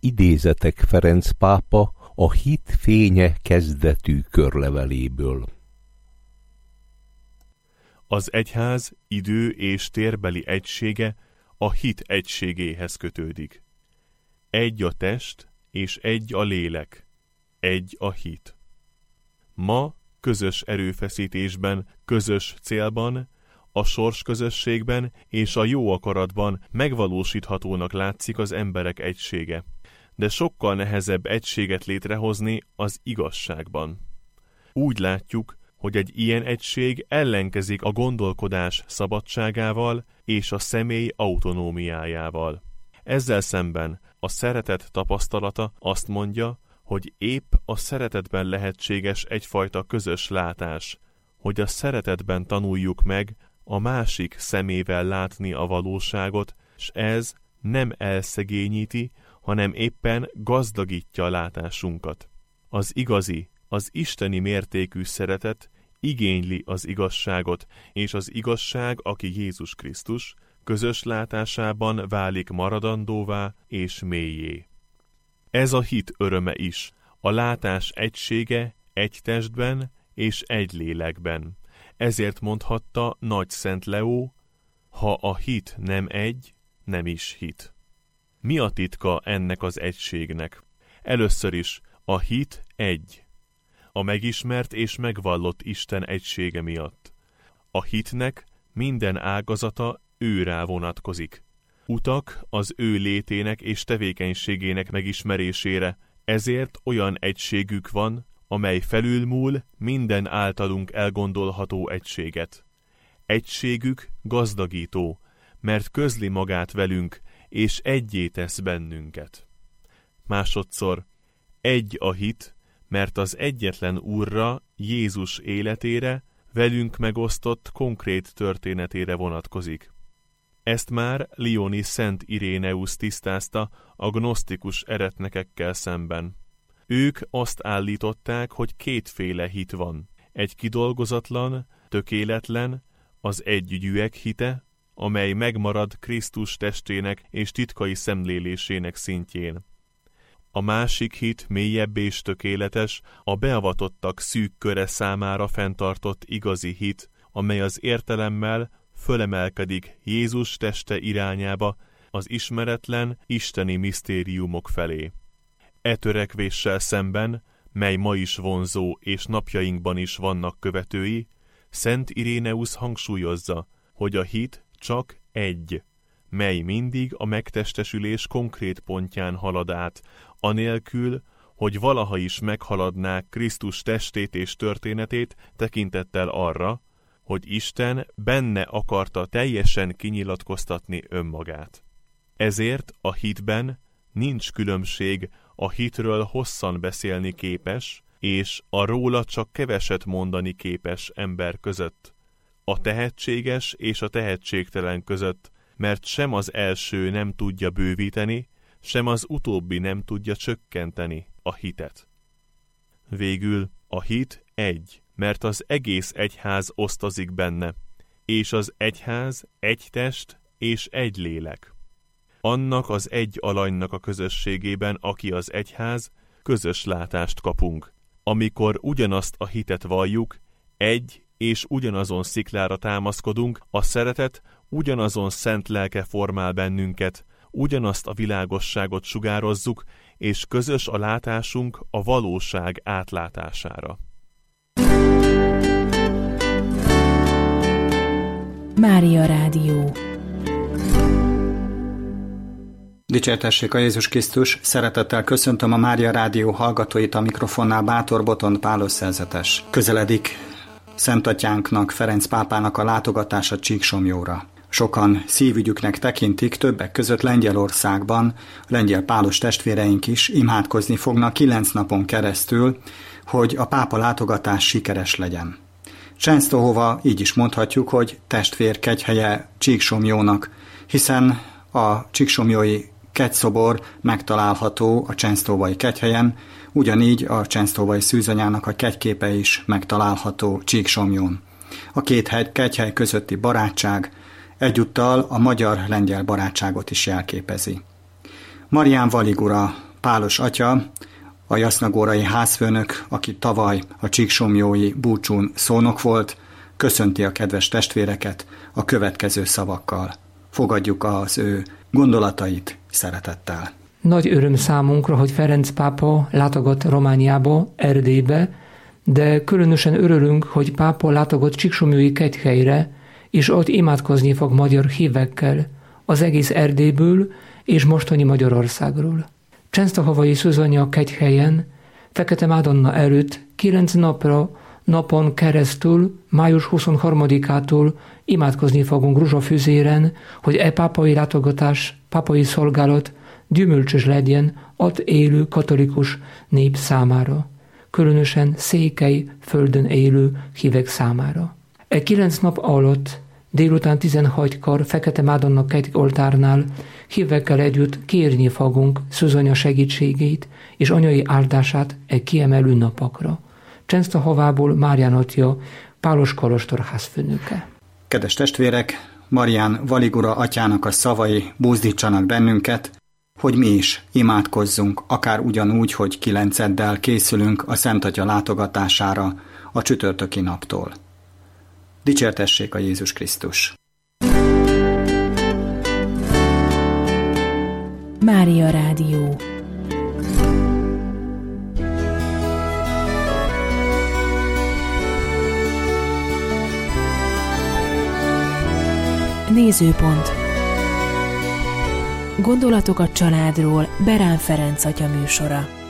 idézetek Ferenc pápa a Hit fénye kezdetű körleveléből. Az egyház idő- és térbeli egysége a hit egységéhez kötődik. Egy a test, és egy a lélek, egy a hit. Ma közös erőfeszítésben, közös célban, a sorsközösségben és a jó akaratban megvalósíthatónak látszik az emberek egysége, de sokkal nehezebb egységet létrehozni az igazságban. Úgy látjuk, hogy egy ilyen egység ellenkezik a gondolkodás szabadságával és a személy autonómiájával. Ezzel szemben a szeretet tapasztalata azt mondja, hogy épp a szeretetben lehetséges egyfajta közös látás, hogy a szeretetben tanuljuk meg a másik szemével látni a valóságot, s ez nem elszegényíti, hanem éppen gazdagítja a látásunkat. Az igazi, az isteni mértékű szeretet igényli az igazságot, és az igazság, aki Jézus Krisztus, közös látásában válik maradandóvá és mélyé. Ez a hit öröme is, a látás egysége egy testben és egy lélekben. Ezért mondhatta Nagy Szent Leó, ha a hit nem egy, nem is hit. Mi a titka ennek az egységnek? Először is a hit egy. A megismert és megvallott Isten egysége miatt. A hitnek minden ágazata őrá vonatkozik. Utak az ő létének és tevékenységének megismerésére, ezért olyan egységük van, amely felülmúl minden általunk elgondolható egységet. Egységük gazdagító, mert közli magát velünk, és egyé tesz bennünket. Másodszor, egy a hit, mert az egyetlen Úrra, Jézus életére, velünk megosztott konkrét történetére vonatkozik. Ezt már lyoni Szent Iréneusz tisztázta a gnosztikus eretnekekkel szemben. Ők azt állították, hogy kétféle hit van. Egy kidolgozatlan, tökéletlen, az együgyűek hite, amely megmarad Krisztus testének és titkai szemlélésének szintjén. A másik hit mélyebb és tökéletes, a beavatottak szűk köre számára fenntartott igazi hit, amely az értelemmel fölemelkedik Jézus teste irányába, az ismeretlen isteni misztériumok felé. E törekvéssel szemben, mely ma is vonzó és napjainkban is vannak követői, Szent Iréneusz hangsúlyozza, hogy a hit csak egy, mely mindig a megtestesülés konkrét pontján halad át, anélkül, hogy valaha is meghaladnák Krisztus testét és történetét tekintettel arra, hogy Isten benne akarta teljesen kinyilatkoztatni önmagát. Ezért a hitben nincs különbség a hitről hosszan beszélni képes, és a róla csak keveset mondani képes ember között, a tehetséges és a tehetségtelen között, mert sem az első nem tudja bővíteni, sem az utóbbi nem tudja csökkenteni a hitet. Végül a hit egy, mert az egész egyház osztozik benne, és az egyház egy test és egy lélek. Annak az egy alanynak a közösségében, aki az egyház, közös látást kapunk. Amikor ugyanazt a hitet valljuk, egy és ugyanazon sziklára támaszkodunk, a szeretet ugyanazon szent lelke formál bennünket, ugyanazt a világosságot sugározzuk, és közös a látásunk a valóság átlátására. Mária Rádió. Dicsértessék a Jézus Krisztus, szeretettel köszöntöm a Mária Rádió hallgatóit, a mikrofonnál Bátor Botond Pálos szerzetes. Közeledik Szentatyánknak, Ferenc pápának a látogatása Csíksomlyóra. Sokan szívügyüknek tekintik, többek között Lengyelországban, lengyel pálos testvéreink is imádkozni fognak 9 napon keresztül, hogy a pápa látogatás sikeres legyen. Częstochowa így is mondhatjuk, hogy testvér kegyhelye Csíksomlyónak, hiszen a csíksomlyói kegyszobor megtalálható a częstochowai kegyhelyen, ugyanígy a częstochowai szűzanyának a kegyképe is megtalálható Csíksomlyón. A két kegyhely közötti barátság egyúttal a magyar-lengyel barátságot is jelképezi. Marián Valigura Pálos atya, a jasznagórai házfőnök, aki tavaly a csíksomjói búcsún szónok volt, köszönti a kedves testvéreket a következő szavakkal. Fogadjuk az ő gondolatait szeretettel. Nagy öröm számunkra, hogy Ferenc pápa látogat Romániába, Erdélybe, de különösen örülünk, hogy pápa látogat Csíksomjói kegyhelyre, és ott imádkozni fog magyar hívekkel az egész Erdélyből és mostani Magyarországról. Csensztahovai Szuzsanya kegyhelyen Fekete Madonna előtt 9 napon keresztül, május 23-ától imádkozni fogunk Ruzsafüzéren, hogy pápai látogatás, pápai szolgálat gyümölcsös legyen ott élő katolikus nép számára, különösen Székely földön élő hívek számára. 9 nap alatt délután 16-kor Fekete Madonna oltárnál hívekkel együtt kérni fogunk Szuzsanya segítségét és anyai áldását kiemelő napokra. Csensztahovából Márián atya, Pálos kolostor házfőnöke. Kedves testvérek, Marián Valigura atyának a szavai buzdítsanak bennünket, hogy mi is imádkozzunk, akár ugyanúgy, hogy 9-eddel készülünk a Szent Atya látogatására a csütörtöki naptól. Dicsértessék a Jézus Krisztus! Mária Rádió. Nézőpont. Gondolatok a családról Berán Ferenc atya műsora.